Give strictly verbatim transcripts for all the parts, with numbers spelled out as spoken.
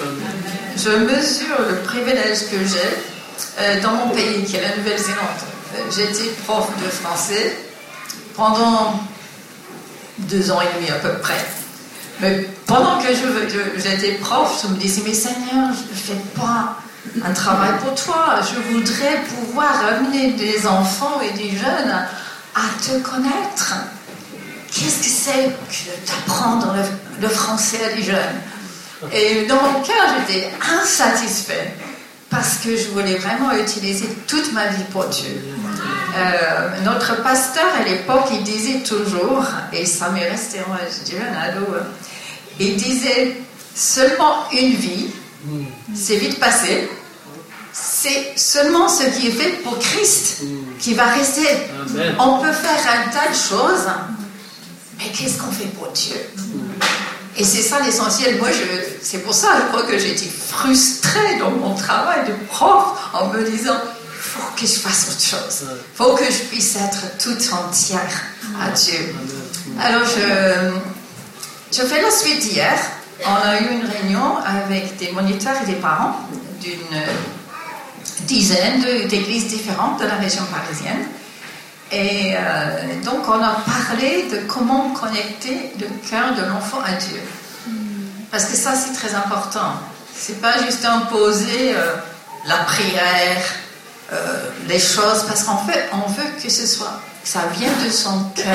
Je mesure le privilège que j'ai euh, dans mon pays, qui est la Nouvelle-Zélande. Euh, J'étais prof de français pendant deux ans et demi à peu près. Mais pendant que je, je, j'étais prof, je me disais, mais Seigneur, je ne fais pas un travail pour toi. Je voudrais pouvoir amener des enfants et des jeunes à te connaître. Qu'est-ce que c'est que d'apprendre le, le français à des jeunes? Et dans mon cœur, j'étais insatisfaite parce que je voulais vraiment utiliser toute ma vie pour Dieu. Euh, notre pasteur à l'époque, il disait toujours, et ça m'est resté, moi je dirais un ado, il disait seulement une vie, c'est vite passé, c'est seulement ce qui est fait pour Christ qui va rester. Amen. On peut faire un tas de choses, mais qu'est-ce qu'on fait pour Dieu? Et c'est ça l'essentiel. Moi, je, c'est pour ça, je crois que j'ai été frustrée dans mon travail de prof en me disant, il faut que je fasse autre chose. Il faut que je puisse être toute entière à Dieu. Alors, je, je fais la suite d'hier. On a eu une réunion avec des moniteurs et des parents d'une dizaine d'églises différentes de la région parisienne. Et euh, donc, on a parlé de comment connecter le cœur de l'enfant à Dieu. Parce que ça, c'est très important. C'est pas juste imposer euh, la prière, euh, les choses, parce qu'en fait, on veut que ce soit, que ça vienne de son cœur.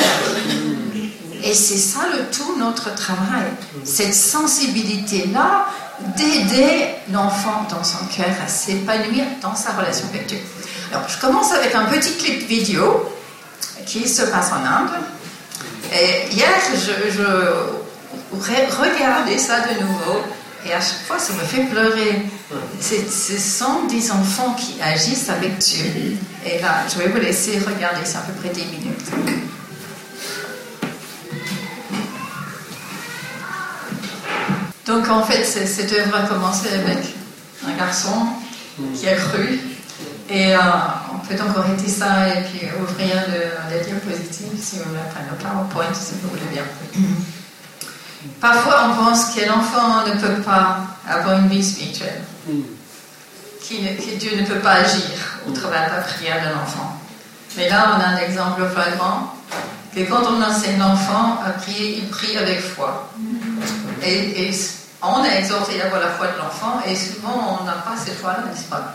Et c'est ça le tout, notre travail. Cette sensibilité-là, d'aider l'enfant dans son cœur à s'épanouir dans sa relation avec Dieu. Alors, je commence avec un petit clip vidéo qui se passe en Inde. Et hier, je, je regardais ça de nouveau, et à chaque fois, ça me fait pleurer. C'est, ce sont des enfants qui agissent avec Dieu. Et là, je vais vous laisser regarder, c'est à peu près dix minutes. Donc, en fait, cette œuvre a commencé avec un garçon qui a cru. Et euh, on peut donc arrêter ça et puis ouvrir le, les diapositives si vous voulez, enfin le PowerPoint si vous voulez bien. Parfois on pense que l'enfant ne peut pas avoir une vie spirituelle, que Dieu ne peut pas agir au travers de la prière de l'enfant. Mais là on a un exemple flagrant, que quand on enseigne l'enfant à prier, il prie avec foi. Et, et on est exhorté à avoir la foi de l'enfant et souvent on n'a pas cette foi-là, n'est-ce pas?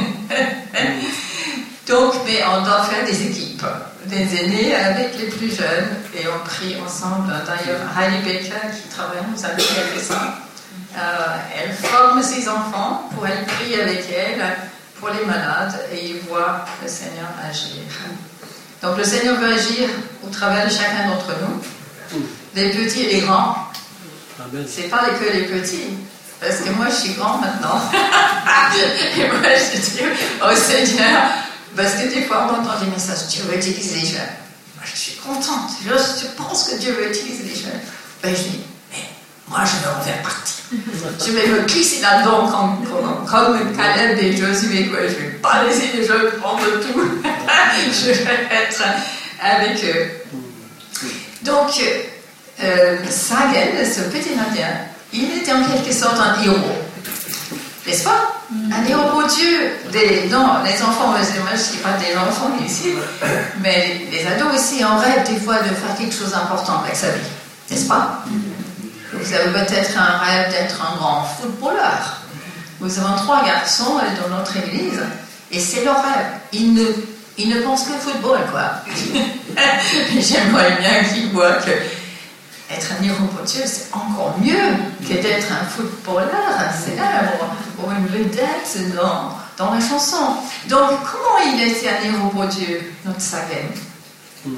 Donc, mais on doit faire des équipes, des aînés avec les plus jeunes et on prie ensemble. D'ailleurs, Heidi Baker qui travaille nous avec elle fait ça. Euh, elle forme ses enfants pour elle prier avec elle pour les malades et ils voient le Seigneur agir. Donc le Seigneur veut agir au travers de chacun d'entre nous, les petits et les grands. C'est pas que les petits, parce que moi je suis grand maintenant. Et moi je dis au Seigneur, parce que des fois on entend des messages, Dieu veut utiliser les jeunes. Moi je suis contente, je, je pense que Dieu veut utiliser les jeunes. Ben je dis, mais moi je vais en faire partie. Je vais me glisser là-dedans comme, comme, comme Caleb et Josué, quoi. Je ne vais pas laisser les jeunes prendre tout. Je vais être avec eux. Donc, Euh, Sagen, ce petit Indien, il était en quelque sorte un héros, n'est-ce pas? Mm. Un héros pour Dieu. Des, non, les enfants, moi je ne dis pas des enfants ici, mais les, les ados aussi en rêvent des fois de faire quelque chose d'important avec sa vie, n'est-ce pas? Mm. Vous avez peut-être un rêve d'être un grand footballeur. Nous avons trois garçons dans notre église et c'est leur rêve. Ils ne, ils ne pensent qu'au football, quoi. J'aimerais bien qu'ils voient que être un héros pour Dieu, c'est encore mieux que d'être un footballeur, un célèbre, ou une vedette dans, dans la chanson. Donc, comment il était un héros pour Dieu, notre Sagen? mm.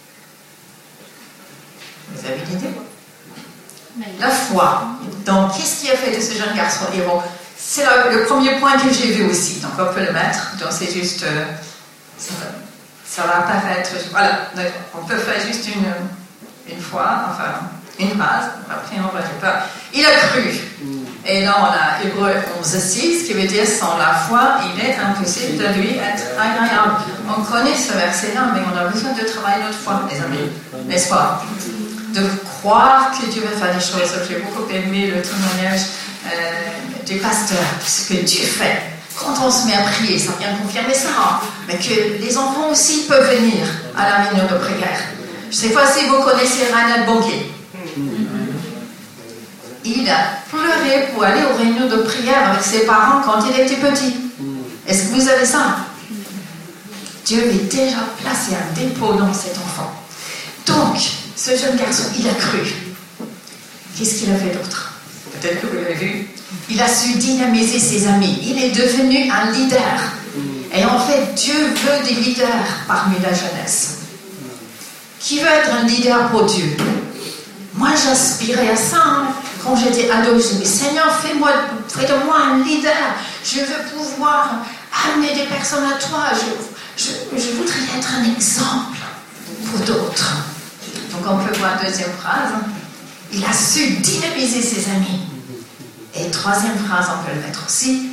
Vous avez une idée? La foi. Donc, qu'est-ce qui a fait de ce jeune garçon héros? C'est le, le premier point que j'ai vu aussi, donc on peut le mettre. Donc, c'est juste... Euh, ça, ça va paraître... Voilà, on peut faire juste une... une fois, enfin, une phrase, après on va pas. Il a cru. Et là, on a Hébreux onze six, qui veut dire sans la foi, il est impossible de lui être agréable. On connaît ce verset-là, mais on a besoin de travailler notre foi, les amis, n'est-ce pas? De croire que Dieu va faire des choses. J'ai beaucoup aimé le témoignage euh, des pasteurs, ce que Dieu fait. Quand on se met à prier, ça vient confirmer ça, hein, mais que les enfants aussi peuvent venir à la réunion de prière. Je ne sais pas si vous connaissez Reinhard Bonnke. Il a pleuré pour aller aux réunions de prière avec ses parents quand il était petit. Est-ce que vous avez ça? Dieu avait déjà placé un dépôt dans cet enfant. Donc, ce jeune garçon, il a cru. Qu'est-ce qu'il a fait d'autre? Peut-être que vous l'avez vu. Il a su dynamiser ses amis. Il est devenu un leader. Et en fait, Dieu veut des leaders parmi la jeunesse. Qui veut être un leader pour Dieu? Moi, j'aspirais à ça. Hein. Quand j'étais ado, je disais, Seigneur, fais-moi, fais de moi un leader. Je veux pouvoir amener des personnes à toi. Je, je, je voudrais être un exemple pour d'autres. Donc, on peut voir la deuxième phrase. Il a su dynamiser ses amis. Et troisième phrase, on peut le mettre aussi.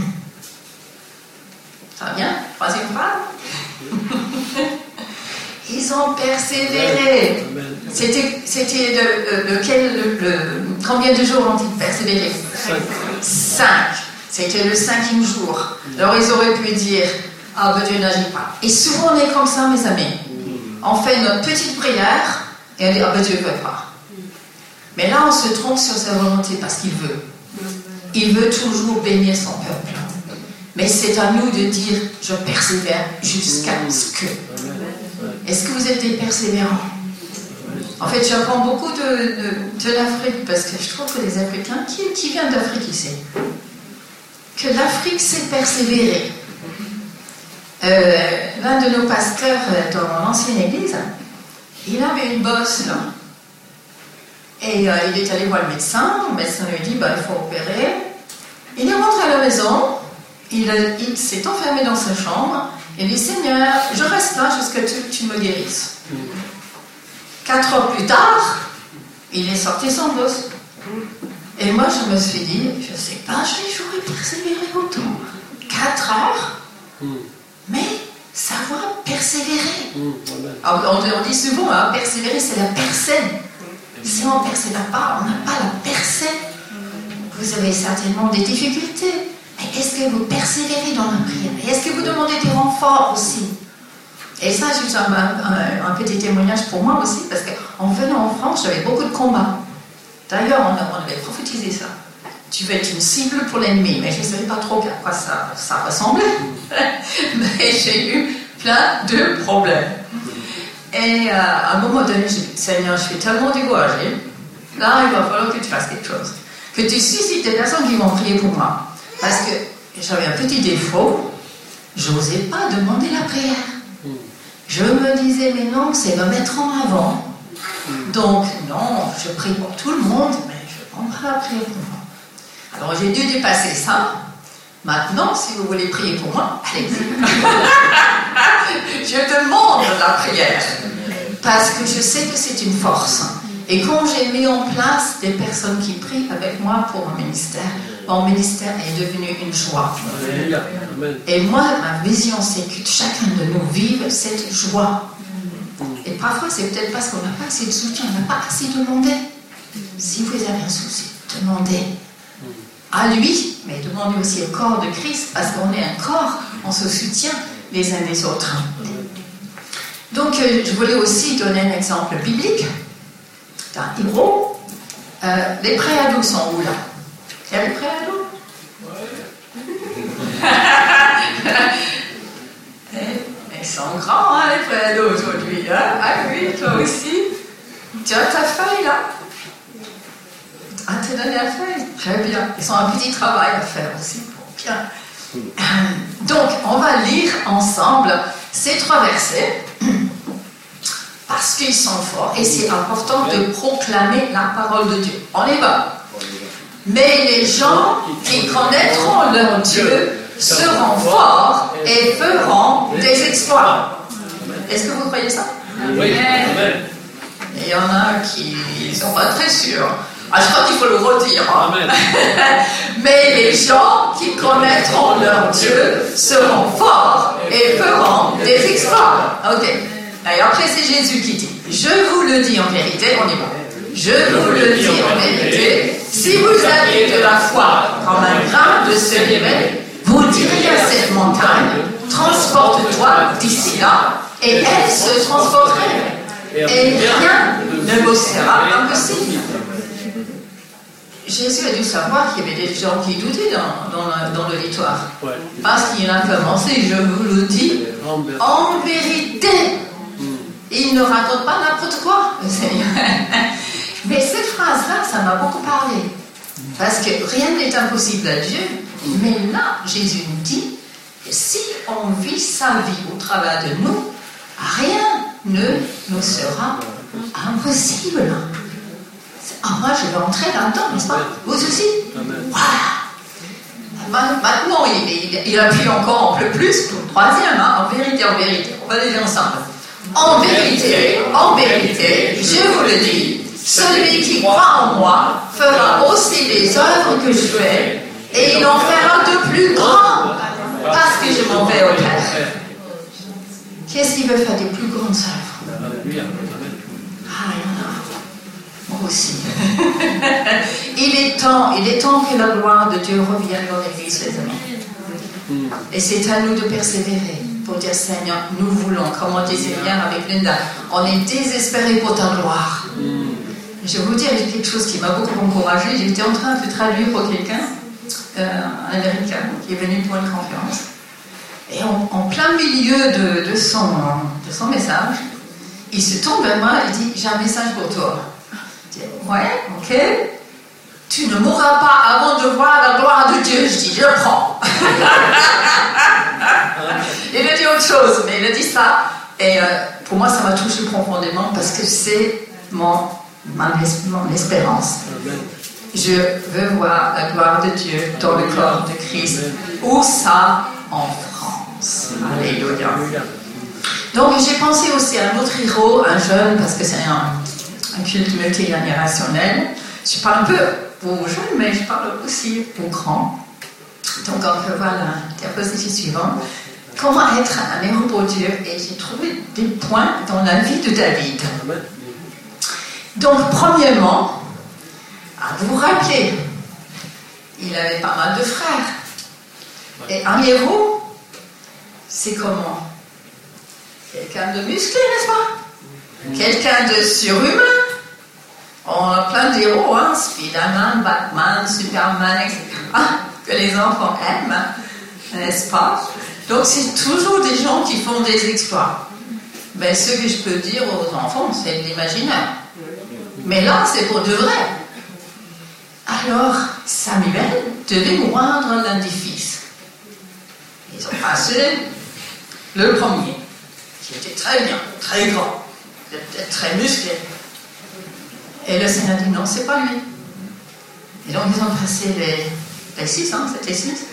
Ça va bien? Troisième phrase. Ils ont persévéré. C'était, c'était le, le, lequel, le, le, combien de jours ont-ils persévéré? Cinq. Cinq. C'était le cinquième jour. Alors ils auraient pu dire, ah ben Dieu n'agit pas. Et souvent on est comme ça, mes amis. On fait notre petite prière et on dit, ah ben Dieu ne veut pas. Mais là on se trompe sur sa volonté parce qu'il veut. Il veut toujours bénir son peuple. Mais c'est à nous de dire, je persévère jusqu'à ce que. Est-ce que vous êtes des persévérants? En fait, j'apprends beaucoup de, de, de l'Afrique parce que je trouve que les Africains, qui, qui vient d'Afrique ici? Que l'Afrique sait persévérer. Euh, l'un de nos pasteurs dans l'ancienne église, il avait une bosse là. Et euh, il est allé voir le médecin. Le médecin lui dit, bah, il faut opérer. Il est rentré à la maison. Il, il s'est enfermé dans sa chambre. Il dit, Seigneur, je reste là jusqu'à ce que tu me guérisses. Quatre heures plus tard, il est sorti sans bosse. Et moi, je me suis dit, je ne sais pas, j'aurais persévéré autant. Quatre heures, mais savoir persévérer. Alors, on, on dit souvent, hein, persévérer, c'est la personne. Si on ne persévère pas, on n'a pas la personne. Vous avez certainement des difficultés. Mais est-ce que vous persévérez dans la prière? Et est-ce que vous demandez des renforts aussi? Et ça, juste un, un, un petit témoignage pour moi aussi, parce qu'en venant en France, j'avais beaucoup de combats. D'ailleurs, on, on avait prophétisé ça. Tu vas être une cible pour l'ennemi, mais je ne savais pas trop à quoi ça, ça ressemblait. Mais j'ai eu plein de problèmes. Et euh, à un moment donné, je dis, Seigneur, je suis tellement découragée. Là, il va falloir que tu fasses quelque chose. Que tu suscites des personnes qui vont prier pour moi. Parce que j'avais un petit défaut, je n'osais pas demander la prière. Je me disais, mais non, c'est me mettre en avant. Donc, non, je prie pour tout le monde, mais je ne prends pas la prière pour moi. Alors, j'ai dû dépasser ça. Maintenant, si vous voulez prier pour moi, allez-y. Je demande la prière. Parce que je sais que c'est une force. Et quand j'ai mis en place des personnes qui prient avec moi pour mon ministère, mon ministère est devenu une joie. Et moi, ma vision, c'est que chacun de nous vive cette joie. Et parfois, c'est peut-être parce qu'on n'a pas assez de soutien, on n'a pas assez demandé. Si vous avez un souci, demandez à lui, mais demandez aussi au corps de Christ, parce qu'on est un corps, on se soutient les uns les autres. Donc, je voulais aussi donner un exemple biblique d'un héros. Euh, les préados sont où là? Il y a les préados? Ils sont grands, hein, les préados aujourd'hui. Hein? Ah oui, toi aussi. Tu as ta feuille là? Ah, t'as donné la feuille? Très bien. Ils ont un petit travail à faire aussi. Bon, bien. Donc, on va lire ensemble ces trois versets. Parce qu'ils sont forts et c'est important de proclamer la parole de Dieu. On y va. Mais les gens qui connaîtront leur Dieu seront forts et feront des exploits. Est-ce que vous croyez ça? Oui. Et il y en a qui ne sont pas très sûrs. Ah, je crois qu'il faut le redire. Hein. Mais les gens qui connaîtront leur Dieu seront forts et feront des exploits. Ok. Et après, c'est Jésus qui dit, je vous le dis en vérité, on y va. Je vous le dis en vérité, si vous avez de la foi comme un de se révéler, vous direz à cette montagne, transporte-toi d'ici là, et elle se transporterait. Et rien ne vous sera impossible. Jésus a dû savoir qu'il y avait des gens qui doutaient dans, dans, la, dans l'auditoire. Parce qu'il a commencé, je vous le dis, en vérité. Il ne raconte pas n'importe quoi, le Seigneur. Mais cette phrase-là, ça m'a beaucoup parlé. Parce que rien n'est impossible à Dieu. Mais là, Jésus nous dit que si on vit sa vie au travers de nous, rien ne nous sera impossible. Ah, moi, je vais entrer là-dedans, n'est-ce pas? Vous aussi? Voilà. Maintenant, il, il, il appuie encore un peu plus pour le troisième. Hein, en vérité, en vérité. On va les dire ensemble. En vérité, en vérité, je vous le dis, celui qui croit en moi fera aussi les œuvres que je fais, et il en fera de plus grands, parce que je m'en vais au Père. Qu'est-ce qu'il veut faire des plus grandes œuvres? Ah, il y en a. Moi aussi. il est temps, il est temps que la gloire de Dieu revienne dans l'Église, les amis. Et c'est à nous de persévérer pour dire, Seigneur, nous voulons, comme on disait hier avec Linda, on est désespérés pour ta gloire. Je vais vous dire quelque chose qui m'a beaucoup encouragée. J'étais en train de traduire pour quelqu'un, euh, un Américain, qui est venu pour une conférence. Et en, en plein milieu de, de, son, de son message, il se tourne vers moi et dit, j'ai un message pour toi. Je dis, ouais, ok. Tu ne mourras pas avant de voir la gloire de Dieu. Je dis, je le prends. Il a dit autre chose, mais il a dit ça. Et euh, pour moi, ça m'a touché profondément parce que c'est mon, mon, mon espérance. Je veux voir la gloire de Dieu dans le corps de Christ. Où ça? En France. Alléluia. Donc, j'ai pensé aussi à un autre héros, un jeune, parce que c'est un, un culte multigénérationnel. Je parle un peu aux jeunes, mais je parle aussi aux grands. Donc, on peut voir la diapositive suivante. Comment être un héros pour Dieu? Et j'ai trouvé des points dans la vie de David. Donc, premièrement, vous vous rappelez, il avait pas mal de frères. Et un héros, c'est comment? Quelqu'un de musclé, n'est-ce pas? Quelqu'un de surhumain. On a plein d'héros, hein? Spider-Man, Batman, Superman, et cetera, que les enfants aiment, n'est-ce pas? Donc, c'est toujours des gens qui font des exploits. Mais ce que je peux dire aux enfants, c'est de l'imaginaire. Mais là, c'est pour de vrai. Alors, Samuel devait moindre l'un des fils. Ils ont passé le premier, qui était très bien, très grand, peut-être très musclé. Et le Seigneur dit non, c'est pas lui. Et donc, ils ont passé les, les six, hein, c'était six.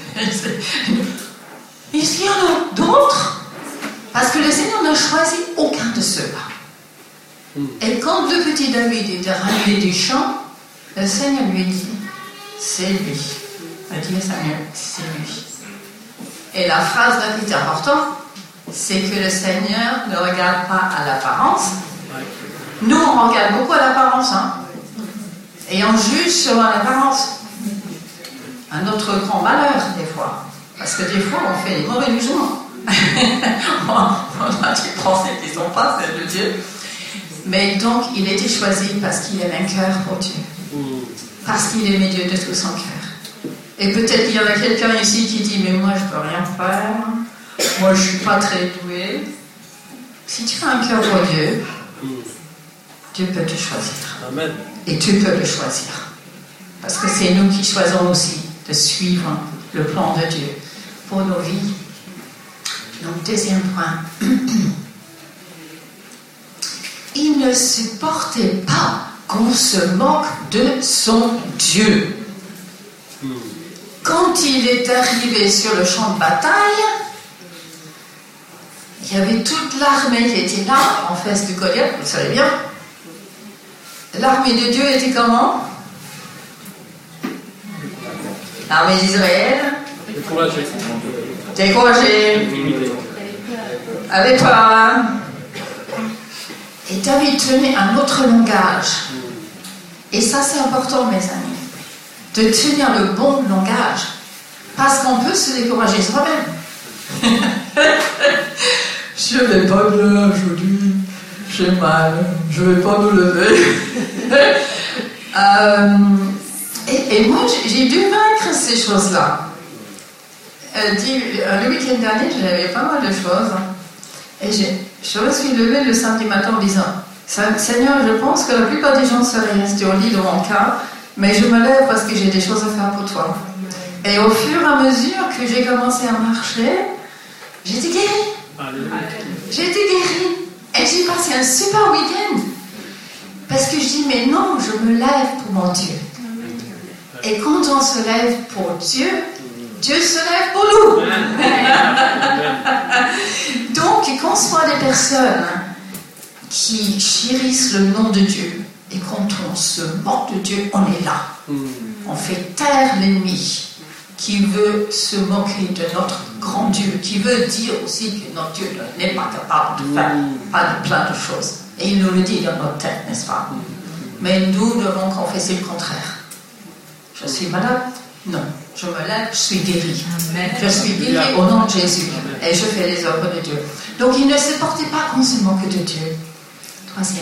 Il y en a d'autres. Parce que le Seigneur n'a choisi aucun de ceux-là. Et quand le petit David était arrivé du champ, le Seigneur lui dit, c'est lui. Il a dit à Samuel, c'est lui. Et la phrase là qui est importante, c'est que le Seigneur ne regarde pas à l'apparence. Nous, on regarde beaucoup à l'apparence. Hein? Et on juge selon l'apparence. Un autre grand malheur, des fois. Parce que des fois, on fait des mauvais jugements. on a des pensées qui ne sont pas celles de Dieu. Mais donc, il était choisi parce qu'il avait un cœur pour Dieu. Parce qu'il aimait Dieu de tout son cœur. Et peut-être qu'il y en a quelqu'un ici qui dit, mais moi, je ne peux rien faire. Moi, je ne suis pas très doué. Si tu as un cœur pour Dieu, Dieu peut te choisir. Amen. Et tu peux le choisir. Parce que c'est nous qui choisissons aussi de suivre le plan de Dieu pour nos vies. Donc, deuxième point. Il ne supportait pas qu'on se moque de son Dieu. Quand il est arrivé sur le champ de bataille, il y avait toute l'armée qui était là, en face du Goliath, vous le savez bien. L'armée de Dieu était comment? L'armée d'Israël. Découragé. Découragé. Avec peur. Et David tenait un autre langage. Et ça, c'est important, mes amis. De tenir le bon langage. Parce qu'on peut se décourager soi-même. Je ne vais pas bien aujourd'hui, j'ai mal, je ne vais pas me lever. euh, et, et moi, j'ai dû vaincre ces choses-là. Euh, le week-end dernier, j'avais pas mal de choses. Et je me suis levée le samedi matin en disant, Seigneur, je pense que la plupart des gens seraient restés au lit dans mon cas, mais je me lève parce que j'ai des choses à faire pour toi. Et au fur et à mesure que j'ai commencé à marcher, j'ai été guérie. J'ai été guérie. Et j'ai passé un super week-end. Parce que je dis, mais non, je me lève pour mon Dieu. Et quand on se lève pour Dieu, Dieu se lève pour nous. Donc, qu'on soit des personnes qui chérissent le nom de Dieu, et quand on se moque de Dieu, on est là. On fait taire l'ennemi qui veut se moquer de notre grand Dieu, qui veut dire aussi que notre Dieu n'est pas capable de faire pas de plein de choses. Et il nous le dit dans notre tête, n'est-ce pas? Mais nous devons confesser le contraire. Je suis malade? Non. Je me lève, je suis guérie. Amen. Je suis guérie au nom de Jésus. Et je fais les œuvres de Dieu. Donc il ne supportait pas qu'on se moque de Dieu. Troisième.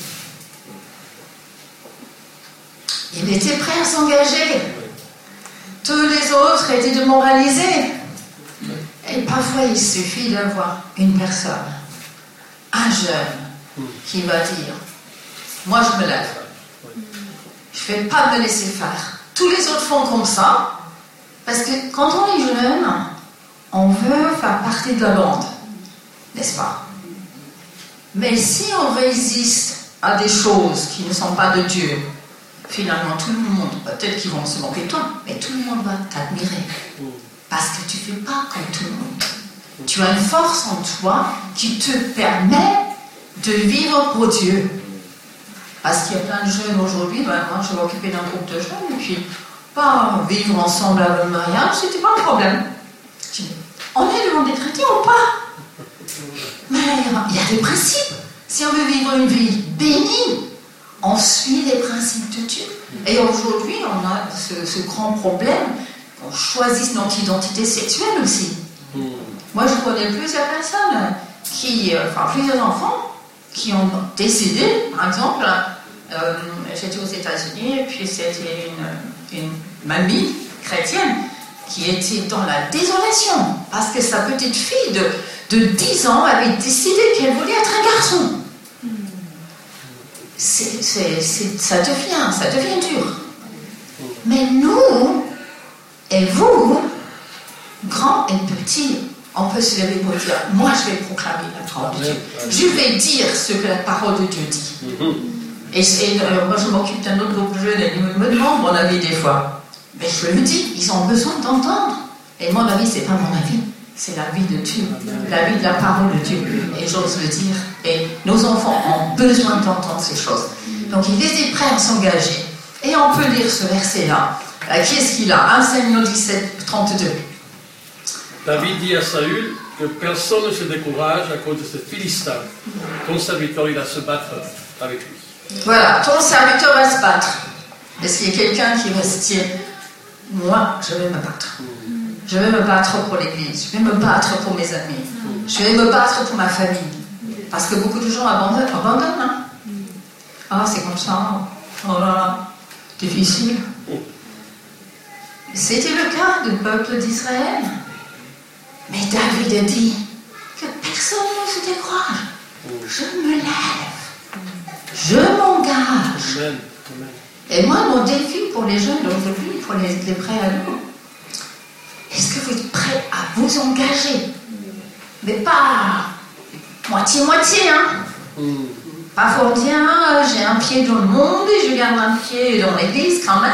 Il était prêt à s'engager. Tous les autres étaient démoralisés. Et parfois il suffit d'avoir une personne, un jeune, qui va dire, moi je me lève. Je ne vais pas me laisser faire. Tous les autres font comme ça. Parce que quand on est jeune, on veut faire partie de la bande, n'est-ce pas? Mais si on résiste à des choses qui ne sont pas de Dieu, finalement tout le monde, peut-être qu'ils vont se moquer de toi, mais tout le monde va t'admirer. Parce que tu ne fais pas comme tout le monde. Tu as une force en toi qui te permet de vivre pour Dieu. Parce qu'il y a plein de jeunes aujourd'hui, ben moi je vais m'occuper d'un groupe de jeunes, et puis pas vivre ensemble à le mariage, c'était pas un problème. Je dis, on est devant des chrétiens ou pas? Mais il y a des principes. Si on veut vivre une vie bénie, on suit les principes de Dieu. Et aujourd'hui, on a ce, ce grand problème qu'on choisisse notre identité sexuelle aussi. Moi, je connais plusieurs personnes, qui, enfin plusieurs enfants, qui ont décidé, par exemple, euh, j'étais aux États-Unis, et puis c'était une, une mamie chrétienne qui était dans la désolation, parce que sa petite fille de, de dix ans avait décidé qu'elle voulait être un garçon. C'est, c'est, c'est, ça devient, ça devient dur. Mais nous, et vous, grands et petits, on peut se lever pour dire, moi je vais proclamer la parole de Dieu. Je vais dire ce que la parole de Dieu dit. Et, et euh, moi je m'occupe d'un autre groupe de jeunes et ils me demandent mon avis des fois. Mais je le dis, ils ont besoin d'entendre. Et mon avis, c'est pas mon avis, c'est la vie de Dieu, la vie de la parole de Dieu. Et j'ose le dire. Et nos enfants ont besoin d'entendre ces choses. Donc il était prêt à s'engager. Et on peut lire ce verset-là. Euh, qui est-ce qu'il a? un Samuel dix-sept, trente-deux. David dit à Saül que personne ne se décourage à cause de ce Philistin. Ton serviteur, il va se battre avec lui. Voilà, ton serviteur va se battre. Est-ce qu'il y a quelqu'un qui va se dire, moi, je vais me battre. Je vais me battre pour l'Église. Je vais me battre pour mes amis. Je vais me battre pour ma famille. Parce que beaucoup de gens abandonnent. abandonnent hein? Ah, c'est comme ça. Oh là là, difficile. C'était le cas du peuple d'Israël. Mais David a dit que personne ne se décourage. Je me lève. Je m'engage. Amen. Amen. Et moi, mon défi pour les jeunes d'aujourd'hui, pour les, les prêts à nous, est-ce que vous êtes prêts à vous engager? Mais pas moitié-moitié, hein? Mm. Pas pour dire, j'ai un pied dans le monde et je garde un pied dans l'église quand même.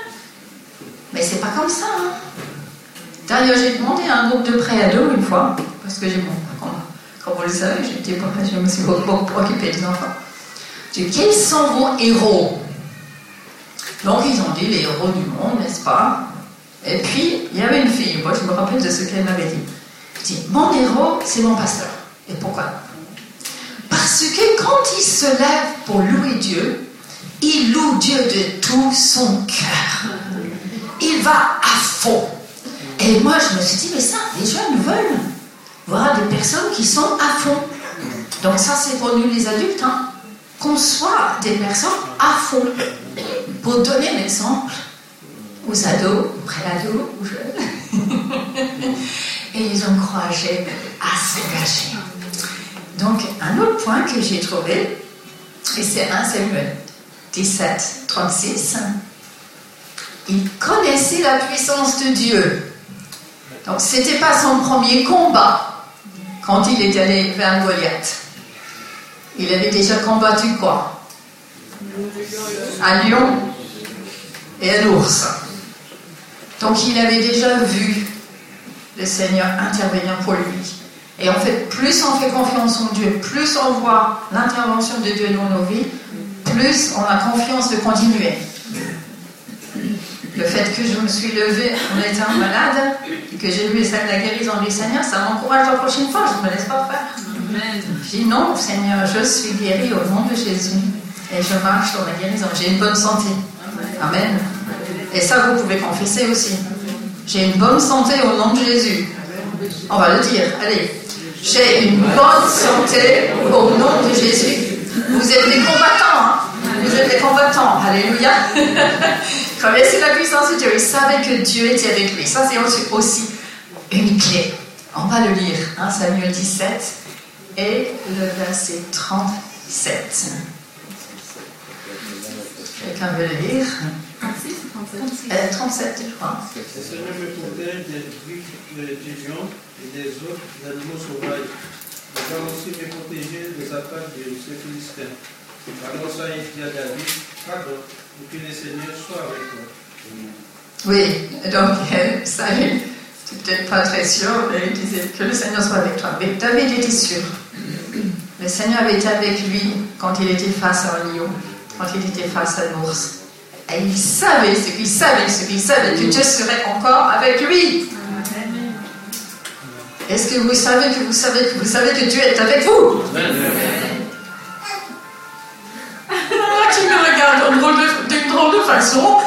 Mais c'est pas comme ça, hein? D'ailleurs, j'ai demandé à un groupe de préados une fois, parce que j'ai, bon, comme, comme vous le savez, j'étais, je me suis beaucoup occupée des enfants. J'ai dit, quels sont vos héros? Donc, ils ont dit les héros du monde, n'est-ce pas? Et puis, il y avait une fille, moi je me rappelle de ce qu'elle m'avait dit. Je dis, mon héros, c'est mon pasteur. Et pourquoi? Parce que quand il se lève pour louer Dieu, il loue Dieu de tout son cœur. Il va à fond. Et Et moi, je me suis dit, mais ça, les jeunes veulent voir des personnes qui sont à fond. Donc ça, c'est pour nous les adultes, hein, qu'on soit des personnes à fond, pour donner l'exemple aux ados, aux pré-ados, aux jeunes, et les encourager à s'engager. Donc, un autre point que j'ai trouvé, et c'est un Samuel dix-sept, trente-six, il connaissait la puissance de Dieu. Donc, ce n'était pas son premier combat quand il est allé vers Goliath. Il avait déjà combattu quoi? Un lion et un ours. Donc, il avait déjà vu le Seigneur intervenir pour lui. Et en fait, plus on fait confiance en Dieu, plus on voit l'intervention de Dieu dans nos vies, plus on a confiance de continuer. Le fait que je me suis levée en étant malade, que j'ai lu la guérison du Seigneur, ça m'encourage la prochaine fois, je ne me laisse pas faire. Amen. Je dis non, Seigneur, je suis guérie au nom de Jésus. Et je marche dans la guérison. J'ai une bonne santé. Amen. Et ça, vous pouvez confesser aussi. J'ai une bonne santé au nom de Jésus. On va le dire. Allez. J'ai une bonne santé au nom de Jésus. Vous êtes des combattants, hein? Vous êtes des combattants. Alléluia. Connaissez la puissance de Dieu. Il savait que Dieu était avec lui. Ça, c'est aussi une clé. On va le lire. Hein? Samuel dix-sept et le verset trente-sept. Quelqu'un veut le lire? Euh, trente-sept, je crois. Le Seigneur me protège des griffes des lions et des autres animaux sauvages. Il va aussi me protéger des attaques de ces Philistins. Alors ça, il dit à David, pardon, et que le Seigneur soit avec moi. Oui, donc ça, c'est peut-être pas très sûr, mais il disait que le Seigneur soit avec toi. Mais David était sûr. Le Seigneur avait été avec lui quand il était face à un lion, quand il était face à l'ours. Et il savait ce qu'il savait, ce qu'il savait, que Dieu serait encore avec lui. Est-ce que vous savez que vous savez que vous savez que Dieu est avec vous? Ah, tu me regardes d'une drôle de façon.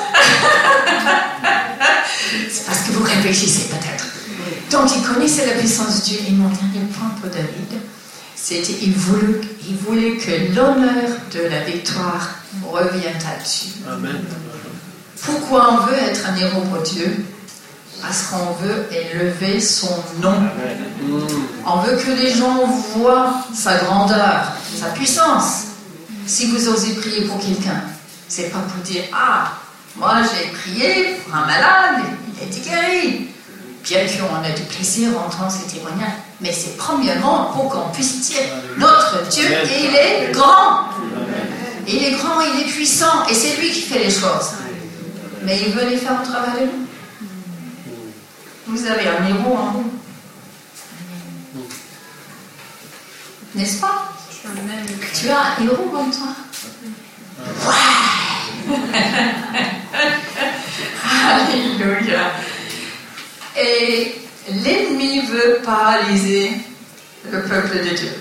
C'est parce que vous réfléchissez peut-être. Donc il connaissait la puissance de Dieu. Et mon dernier point pour David, c'était il voulait, il voulait que l'honneur de la victoire revienne à Dieu. Amen. Pourquoi on veut être un héros pour Dieu? Parce qu'on veut élever son nom. Amen. On veut que les gens voient sa grandeur, sa puissance. Si vous osez prier pour quelqu'un, c'est pas pour dire « Ah, moi j'ai prié pour un malade, il a été guéri. » Bien qu'on a du plaisir en entendant ces témoignages, mais c'est premièrement pour qu'on puisse dire « Notre Dieu, il est grand. Il est grand, il est puissant, et c'est lui qui fait les choses. » Mais il veut les faire au travers de nous. Vous avez un héros en vous. N'est-ce pas? Tu as un héros en toi. Ouais. Alléluia. Et l'ennemi veut paralyser le peuple de Dieu.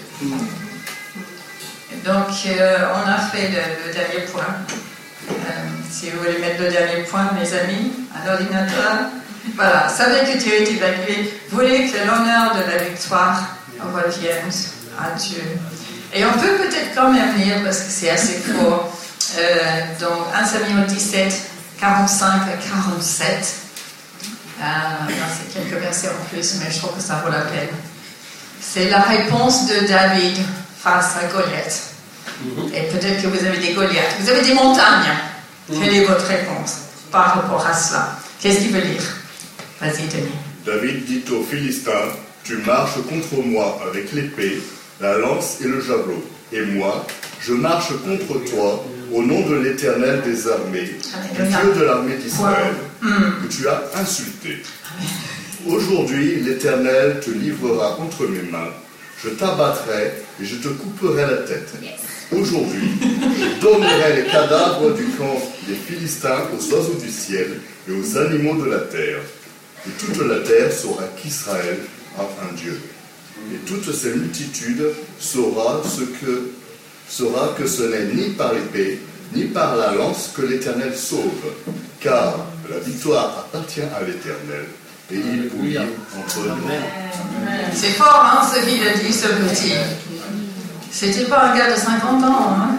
Donc, euh, on a fait le, le dernier point. Euh, si vous voulez mettre le dernier point, mes amis, à l'ordinateur. Voilà, savez que Dieu est évacué. Voulez que l'honneur de la victoire revienne à Dieu. Et on peut peut-être quand même lire, parce que c'est assez fort, euh, donc un Samuel dix-sept, quarante-cinq à quarante-sept. Euh, c'est quelques versets en plus, mais je trouve que ça vaut la peine. C'est la réponse de David face à Goliath. Et peut-être que vous avez des Goliaths, vous avez des montagnes. Quelle est votre réponse par rapport à cela? Qu'est-ce qu'il veut dire? Vas-y, Denis. David dit aux Philistins, tu marches contre moi avec l'épée, la lance et le javelot. Et moi, je marche contre toi au nom de l'Éternel des armées, du Dieu de l'armée d'Israël, que tu as insulté. Aujourd'hui, l'Éternel te livrera entre mes mains. Je t'abattrai et je te couperai la tête. Aujourd'hui, je donnerai les cadavres du camp des Philistins aux oiseaux du ciel et aux animaux de la terre. Et toute la terre saura qu'Israël a un Dieu. Et toute ces multitudes saura, ce que, saura que ce n'est ni par l'épée, ni par la lance que l'Éternel sauve, car la victoire appartient à l'Éternel, et il pourrit entre nous. C'est fort, hein, ce qu'il a dit, ce petit. C'était pas un gars de cinquante ans, hein.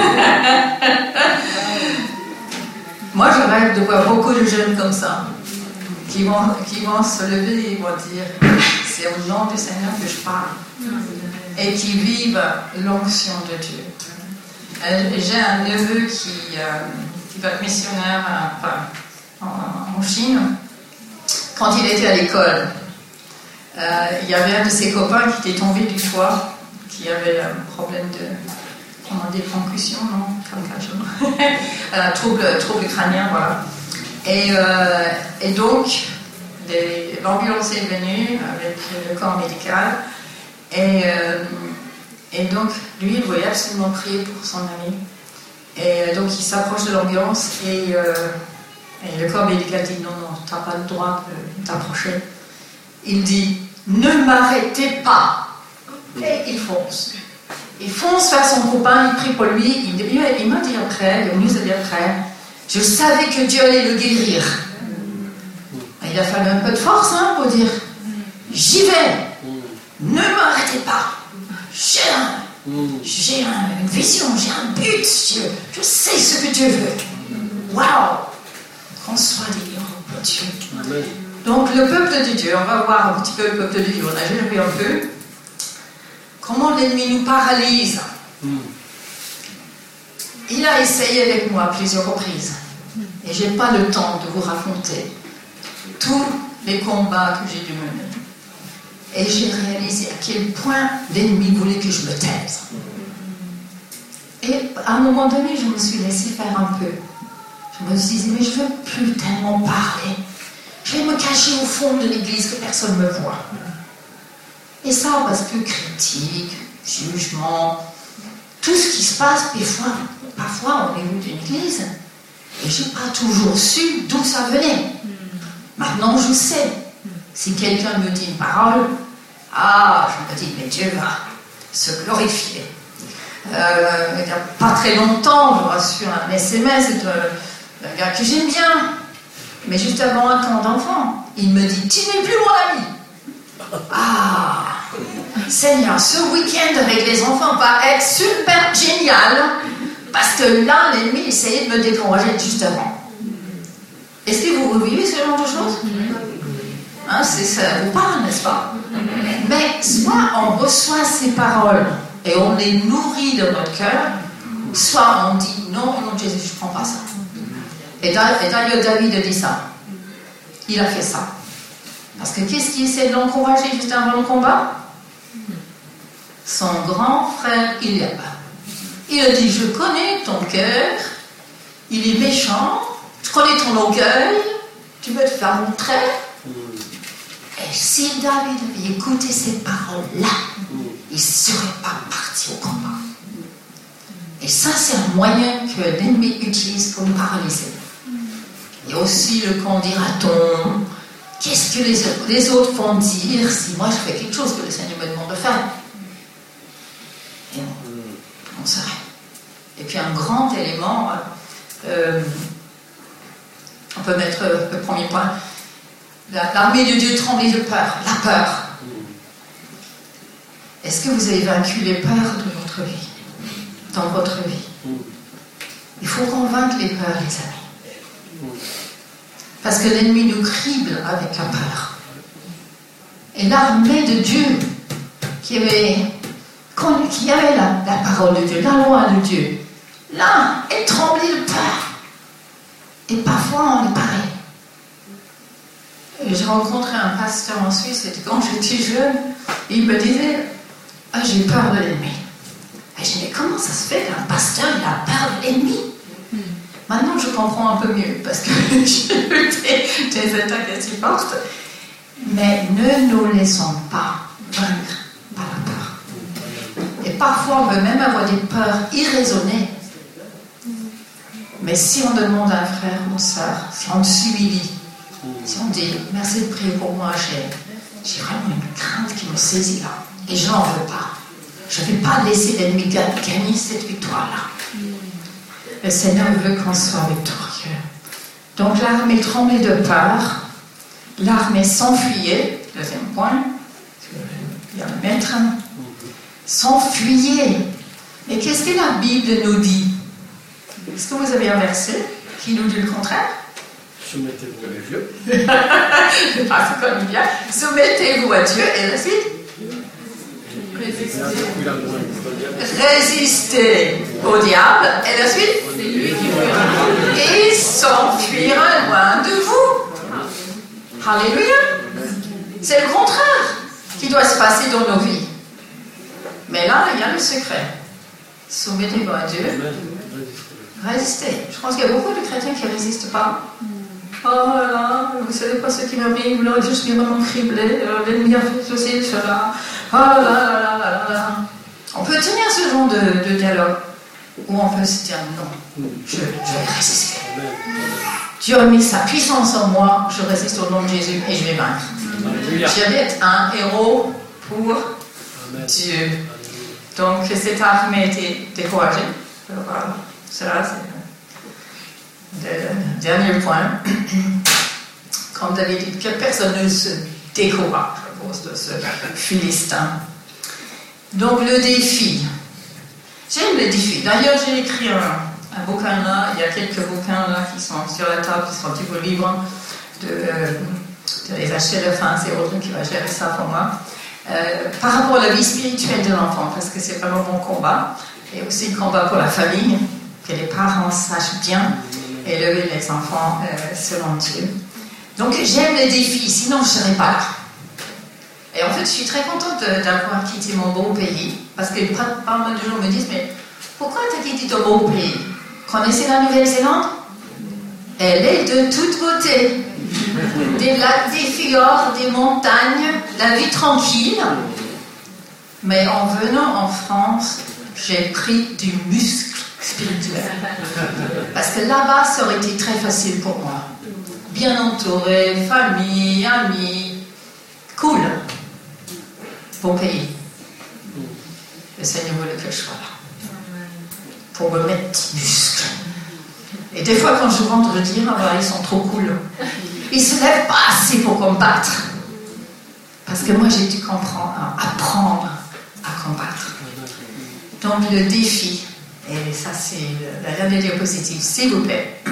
Moi, je rêve de voir beaucoup de jeunes comme ça, qui vont, qui vont se lever et vont dire, c'est au nom du Seigneur que je parle, et qui vivent l'onction de Dieu. Euh, j'ai un neveu qui, euh, qui va être missionnaire à, en, en Chine. Quand il était à l'école, euh, il y avait un de ses copains qui était tombé du toit, qui avait un problème de, comment dire, concussion, non, comme un trouble, trouble crânien, voilà. Et, euh, et donc, les, l'ambulance est venue avec le corps médical, et, euh, et donc, lui, il voulait absolument prier pour son ami. Et donc, il s'approche de l'ambulance, et, euh, et le corps médical dit, non, non, tu n'as pas le droit de t'approcher. Il dit, ne m'arrêtez pas. Et il fonce. Il fonce vers son copain, il prie pour lui. Il, il, il m'a dit après, il est venu se dire après, je savais que Dieu allait le guérir. Il a fallu un peu de force, hein, pour dire, j'y vais. Ne m'arrêtez pas. J'ai, un, j'ai un, une vision, j'ai un but. Je, je sais ce que Dieu veut. Waouh! Qu'on soit des héros pour Dieu. Amen. Donc le peuple de Dieu, on va voir un petit peu le peuple de Dieu. On a déjà vu un peu comment l'ennemi nous paralyse. Mm. Il a essayé avec moi à plusieurs reprises. Et je n'ai pas le temps de vous raconter tous les combats que j'ai dû mener. Et j'ai réalisé à quel point l'ennemi voulait que je me taise. Et à un moment donné, je me suis laissé faire un peu. Je me suis dit, mais je ne veux plus tellement parler. Je vais me cacher au fond de l'église que personne ne me voit. Et ça, parce que critique, jugement, tout ce qui se passe, parfois, parfois au niveau d'une église, et je n'ai pas toujours su d'où ça venait. Maintenant, je sais. Si quelqu'un me dit une parole, ah, je me dis, mais Dieu va se glorifier. Euh, il n'y a pas très longtemps, je reçu un S M S d'un gars que j'aime bien, mais juste avant un temps d'enfant, il me dit, tu n'es plus mon ami. Ah, Seigneur, ce week-end avec les enfants va être super génial, parce que là, l'ennemi essayait de me décourager juste avant. Est-ce que vous vivez ce genre de choses? Hein, c'est, ça vous parle, n'est-ce pas? Mais soit on reçoit ces paroles et on les nourrit dans notre cœur, soit on dit non, non, Jésus, je ne prends pas ça. Et d'ailleurs, David a dit ça. Il a fait ça. Parce que qu'est-ce qui essaie de l'encourager juste avant le combat? Son grand frère Eliab. Il a dit, je connais ton cœur, il est méchant, je connais ton orgueil, tu veux te faire montrer. Et si David avait écouté ces paroles-là, il ne serait pas parti au combat. Et ça, c'est un moyen que l'ennemi utilise pour nous paralyser. Il y a aussi le qu'en dira-t-on, qu'est-ce que les, les autres vont dire si moi je fais quelque chose que le Seigneur me demande de faire. Et on, on s'arrête. Et puis un grand élément, euh, on peut mettre le premier point, l'armée de Dieu tremblait de peur, la peur. Est-ce que vous avez vaincu les peurs de votre vie, dans votre vie? Il faut convaincre les peurs, les amis. Parce que l'ennemi nous crible avec la peur. Et l'armée de Dieu, qui avait, qui avait la, la parole de Dieu, la loi de Dieu, là, elle tremblait de peur. Et parfois, on est pareil. J'ai rencontré un pasteur en Suisse, c'était quand j'étais jeune, et il me disait, ah, j'ai peur de l'ennemi. Et je dis, mais comment ça se fait qu'un pasteur il a peur de l'ennemi? mm. Maintenant, je comprends un peu mieux, parce que j'ai eu des, des attaques assez fortes. Mais ne nous laissons pas vaincre par la peur. Et parfois, on peut même avoir des peurs irraisonnées. Mais si on demande à un frère ou une soeur, si on suit, si on dit, merci de prier pour moi, j'ai, j'ai vraiment une crainte qui me saisit là. Et je n'en veux pas. Je ne vais pas laisser l'ennemi gagner cette victoire-là. Le Seigneur veut qu'on soit victorieux. Donc l'armée tremblait de peur. l'armée s'enfuyait, deuxième point, il y a le maître, s'enfuyait. Mais qu'est-ce que la Bible nous dit? Est-ce que vous avez un verset qui nous dit le contraire? Soumettez-vous à Dieu. Je passe comme bien. Soumettez-vous à Dieu et la suite. Résistez au diable et la suite. Et il s'enfuira loin de vous. Alléluia. C'est le contraire qui doit se passer dans nos vies. Mais là, il y a le secret. Soumettez-vous à Dieu. Résistez. Je pense qu'il y a beaucoup de chrétiens qui ne résistent pas. Oh là là, vous ne savez pas ce qui m'arrive, là, je suis vraiment criblé, euh, l'ennemi a fait ceci, cela. Oh là là là là là là. On peut tenir ce genre de, de dialogue où on peut se dire non, je, je vais résister. Dieu a mis sa puissance en moi, je résiste au nom de Jésus et je vais vaincre. Je vais être un héros pour Amen. Dieu. Donc cette armée était découragée. Voilà. Cela, c'est le dernier point. Comme David dit, que personne ne se décourage à cause de ce Philistin. Donc le défi. J'aime les défis. D'ailleurs, j'ai écrit un, un bouquin là, il y a quelques bouquins là qui sont sur la table, qui sont un petit peu libres de, de les acheter de fin. C'est Audrey qui va gérer ça pour moi. Euh, par rapport à la vie spirituelle de l'enfant, parce que c'est vraiment mon combat, et aussi le combat pour la famille, que les parents sachent bien élever les enfants euh, selon Dieu. Donc j'aime les défis, sinon je ne serais pas là. Et en fait, je suis très contente d'avoir quitté mon beau pays, parce que pas mal de gens me disent, mais pourquoi tu as quitté ton beau pays? Connaissez la Nouvelle-Zélande? Elle est de toute beauté. Des lacs, des fjords, des montagnes, la vie tranquille. Mais en venant en France, j'ai pris du muscle spirituel. Parce que là-bas, ça aurait été très facile pour moi. Bien entouré, famille, amis, cool. Beau pays. Le Seigneur voulait que je sois là. Pour me mettre du muscle. Et des fois, quand je rentre, je dis, ah bah, ils sont trop cool. Ils ne se lèvent pas assez pour combattre. Parce que moi, j'ai dû comprendre, apprendre à combattre. Donc, le défi, et ça, c'est la dernière diapositive, s'il vous plaît.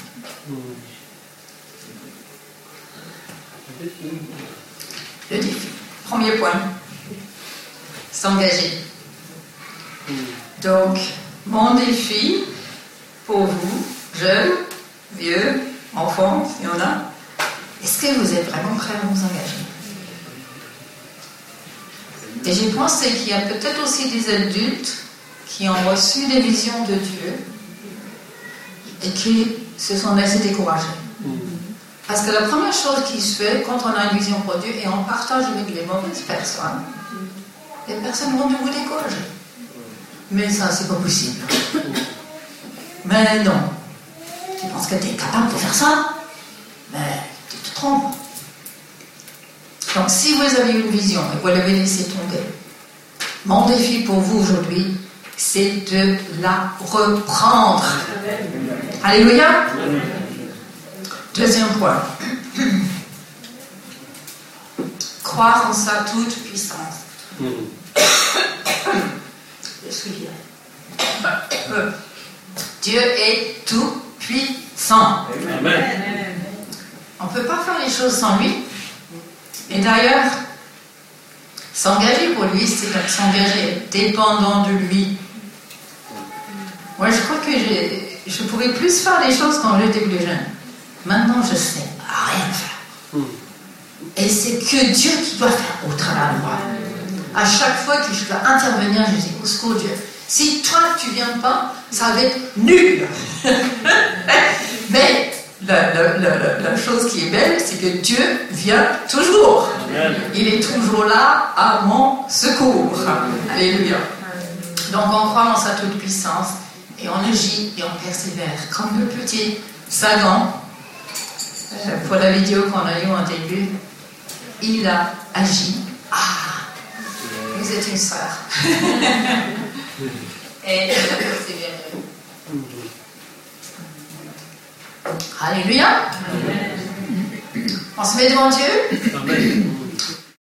Le défi. Premier point. S'engager. Donc, mon défi pour vous, jeunes, vieux, enfants, il y en a, est-ce que vous êtes vraiment prêts à vous engager? Et j'ai pensé qu'il y a peut-être aussi des adultes qui ont reçu des visions de Dieu et qui se sont laissés décourager. Parce que la première chose qui se fait quand on a une vision pour Dieu et on partage avec les mauvaises personnes, les personnes vont nous décourager. Mais ça, c'est pas possible. Mais non. Tu penses que tu es capable de faire ça? Mais tu te trompes. Donc, si vous avez une vision et vous l'avez laissée tomber, mon défi pour vous aujourd'hui, c'est de la reprendre. Alléluia. Deuxième point. Croire en sa toute puissance. Dieu est tout puissant. Amen. On ne peut pas faire les choses sans lui. Et d'ailleurs, s'engager pour lui, c'est s'engager dépendant de lui. Moi, je crois que j'ai, je pouvais plus faire les choses quand j'étais plus jeune. Maintenant, je sais rien faire. Et c'est que Dieu qui doit faire au travers de moi. À chaque fois que je dois intervenir, je dis, au secours Dieu. Si toi, tu ne viens pas, ça va être nul. Mais la, la, la, la chose qui est belle, c'est que Dieu vient toujours. Amen. Il est toujours là à mon secours. Alléluia. Donc on croit en sa toute puissance et on agit et on persévère. Comme le petit Sagan, euh, pour la vidéo qu'on a eue en début, il a agi. Ah, vous êtes une sœur. Et il a persévéré. Alléluia. Amen. On se met devant Dieu. Amen.